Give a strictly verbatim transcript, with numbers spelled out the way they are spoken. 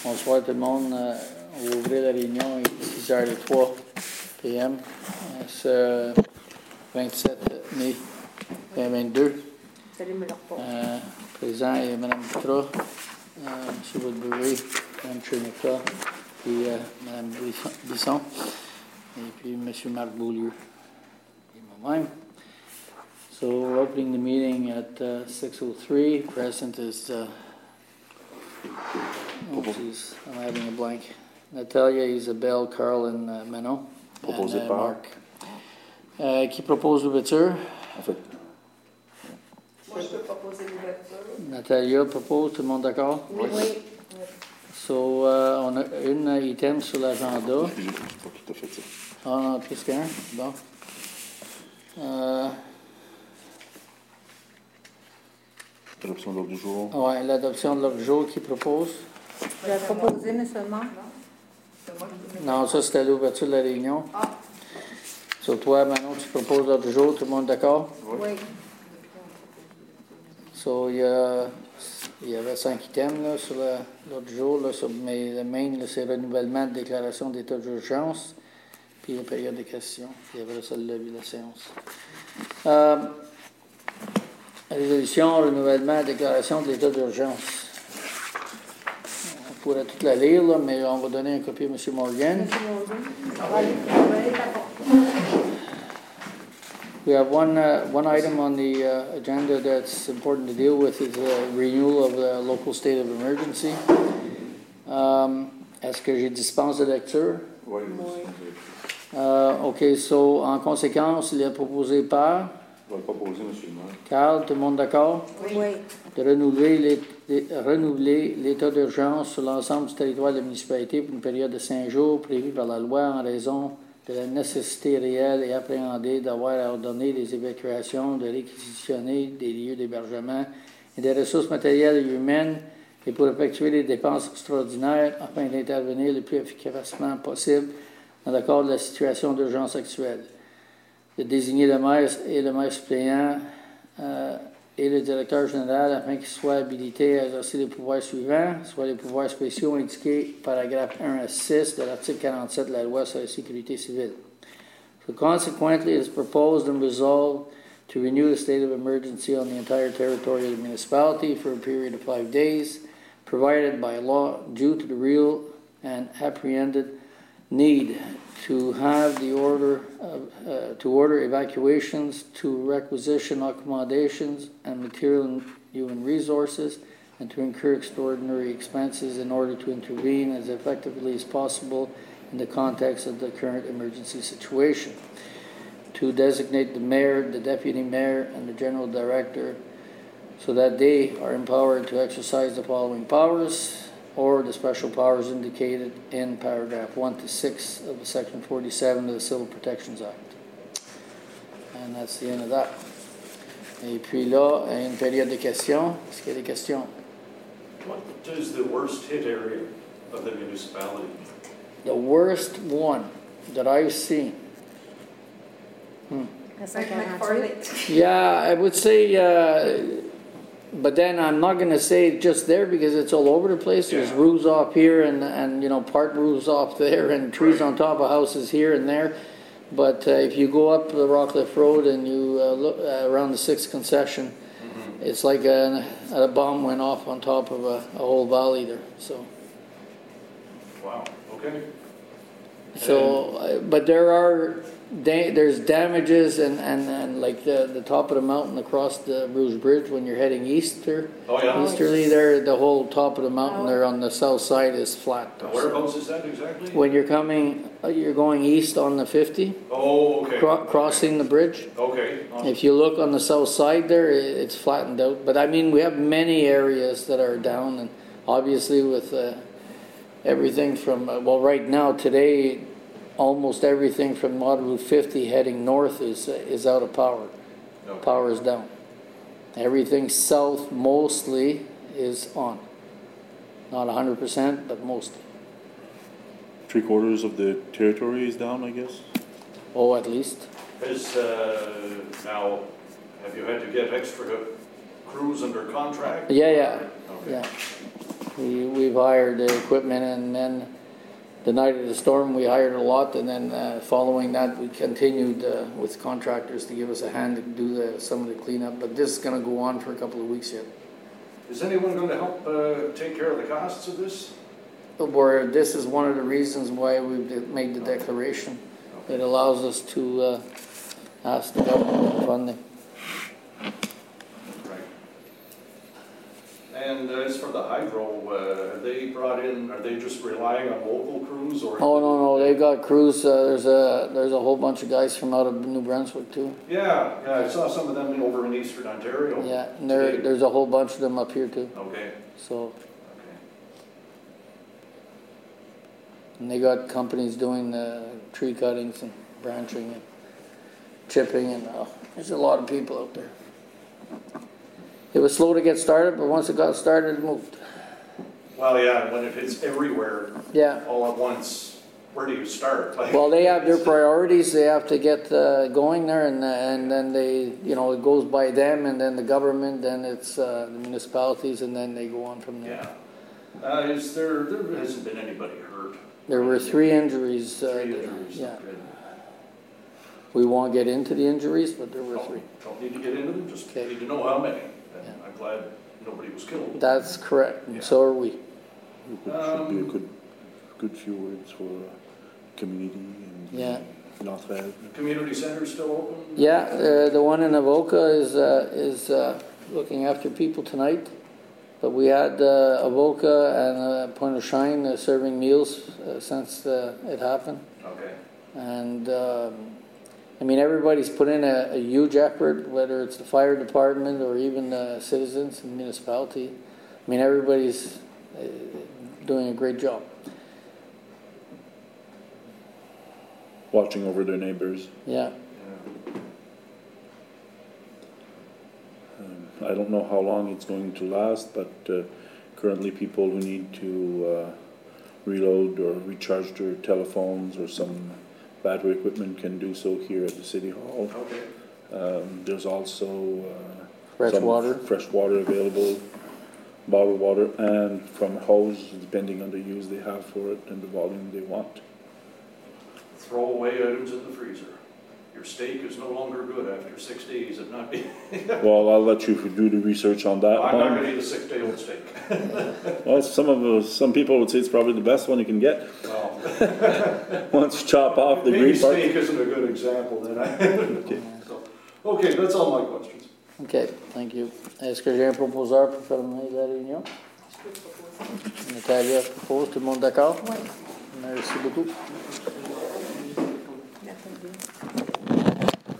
Bonsoir tout le monde. Euh, on va ouvrir la réunion à six heures zéro trois p m euh, ce vingt-sept mai deux mille vingt-deux. Euh, présent est Mme Dutra, euh, M. Woodbury, Mme Chernica et euh, Mme Bisson, et puis M. Marc Beaulieu et moi-même. So we're opening the meeting at uh, six oh three. Present is, uh, oh geez, I'm having a blank. Natalia, Isabelle, Carl, and uh, Manon. Proposé and, uh, par. Marc. Euh, qui propose l'ouverture? En fait. Moi, je peux proposer l'ouverture. Natalia propose, tout le monde d'accord? Oui. oui. So, uh, on a une item sur l'agenda. Excusez, c'est toi qui t'as fait ça. Ah, non, plus qu'un. Bon. Euh, Adoption de l'ordre du jour. ouais, l'adoption de l'ordre du jour qui propose? Je vais proposer, mais seulement. Non, ça c'était l'ouverture de la réunion. Ah. Sur toi, Manon, tu proposes l'ordre du jour, tout le monde d'accord? Oui. So, il y, a, il y avait cinq items là, sur la, l'ordre du jour, là, sur, mais le main, là, c'est renouvellement de déclaration d'état d'urgence, puis la période de questions. Il y avait ça le lever de la séance. Euh, résolution, renouvellement, déclaration de l'état d'urgence. On pourrait toute la lire, là, mais on va donner un copie à M. Morgan. M. Morgan. We have one uh, one item on the uh, agenda that's important to deal with is the renewal of the local state of emergency. Um, Est-ce que j'ai dispense de lecture? Oui. Uh, OK, so, en conséquence, il est proposé par Je vais le proposer, M. le maire. Carl, tout le monde d'accord? Oui. De renouveler, les, de renouveler l'état d'urgence sur l'ensemble du territoire de la municipalité pour une période de cinq jours prévue par la loi en raison de la nécessité réelle et appréhendée d'avoir à ordonner des évacuations, de réquisitionner des lieux d'hébergement et des ressources matérielles et humaines, et pour effectuer les dépenses extraordinaires afin d'intervenir le plus efficacement possible dans le cadre de la situation d'urgence actuelle. De désigner le maire et le maire suppléant euh, et le directeur général afin qu'ils soient habilités à exercer les pouvoirs suivants, soit les pouvoirs spéciaux indiqués paragraphe un à six de l'article quarante-sept de la loi sur la sécurité civile. So consequently, it is proposed and resolved to renew the state of emergency on the entire territory of the municipality for a period of five days, provided by law due to the real and apprehended need to have the order of, uh, to order evacuations, to requisition accommodations and material and human resources, and to incur extraordinary expenses in order to intervene as effectively as possible in the context of the current emergency situation. To designate the mayor, the deputy mayor, and the general director so that they are empowered to exercise the following powers, or the special powers indicated in paragraph one to six of the section forty-seven of the Civil Protections Act. And that's the end of that. Et puis là, une période de questions. Est-ce qu'il y a des questions? What is the worst hit area of the municipality? The worst one that I've seen. Hmm. Yeah, I would say, uh, but then I'm not going to say just there because it's all over the place. There's Yeah. roofs off here and, and, you know, part roofs off there and trees Right. on top of houses here and there. But uh, if you go up the Rockcliffe Road and you uh, look uh, around the sixth concession, mm-hmm. it's like a, a bomb went off on top of a, a whole valley there. So, Wow, okay. so uh, but there are da- there's damages and, and, and like the, the top of the mountain across the Rouge Bridge when you're heading east there. Oh, yeah? Easterly there, the whole top of the mountain there on the south side is flat. Now, whereabouts is that exactly? When you're coming, uh, you're going east on the fifty, Oh, okay. cro- crossing the bridge. Okay. If you look on the south side there, i- it's flattened out. But I mean, we have many areas that are down, and obviously with uh, everything from, uh, well, right now, today, almost everything from Model Route fifty heading north is uh, is out of power. Okay. Power is down. Everything south mostly is on. Not one hundred percent, but mostly. Three quarters of the territory is down, I guess. Oh, at least. Is, uh, now, have you had to get extra crews under contract? Yeah, yeah, Okay. yeah. We, we've hired the equipment, and then the night of the storm, we hired a lot, and then uh, following that, we continued uh, with contractors to give us a hand to do the, some of the cleanup, but this is gonna go on for a couple of weeks yet. Is anyone going to help uh, take care of the costs of this? Where this is one of the reasons why we've de- made the declaration. It allows us to uh, ask the government for funding. Right. And as for the hydro, uh, have they brought in, are they just relying on local crews or? Oh, no, no, they got crews, uh, there's a, there's a whole bunch of guys from out of New Brunswick too. Yeah, yeah, I saw some of them over in eastern Ontario. Yeah, and there, today. there's a whole bunch of them up here too, Okay, so. okay. And they got companies doing the tree cuttings and branching and chipping, and uh, there's a lot of people out there. It was slow to get started, but once it got started, it moved. Well, yeah, when it hits everywhere Yeah. all at once, where do you start? Like, Well, they have their priorities. They have to get uh, going there, and and then they, you know, it goes by them, and then the government, then it's uh, the municipalities, and then they go on from there. Yeah. Uh, is there, there hasn't been anybody hurt? There were three injuries. Uh, Three injuries. Yeah. Okay. We won't get into the injuries, but there were Don't- three. Don't need to get into them, just Okay. need to know how many. And Yeah. I'm glad nobody was killed. That's correct, and Yeah. so are we. It should be a Um, good, good few words for uh, community and Yeah. Northland. Community center still open? Yeah, uh, the one in Avoca is uh, is uh, looking after people tonight. But we had uh, Avoca and uh, Point of Shine uh, serving meals uh, since uh, it happened. Okay. And um, I mean, everybody's put in a, a huge effort, whether it's the fire department or even the citizens and municipality. I mean, everybody's uh, doing a great job. Watching over their neighbors. Yeah. Yeah. Um, I don't know how long it's going to last, but uh, currently people who need to uh, reload or recharge their telephones or some battery equipment can do so here at the City Hall. Okay. Um, there's also uh, Fresh some water. fresh water available, bottled water, and from hose, depending on the use they have for it and the volume they want. Throw away items in the freezer. Your steak is no longer good after six days of not being. Well, I'll let you do the research on that I'm not one. gonna eat a six-day-old steak. Well, some of the, some people would say it's probably the best one you can get. Well, Once you chop off the maybe green part. steak isn't a good example then. Okay. So, okay, that's all my questions. OK, thank you. Est-ce que j'ai un proposeur pour fermer la réunion? Je peux proposer. Nathalie propose, tout le monde d'accord? Oui. Merci beaucoup.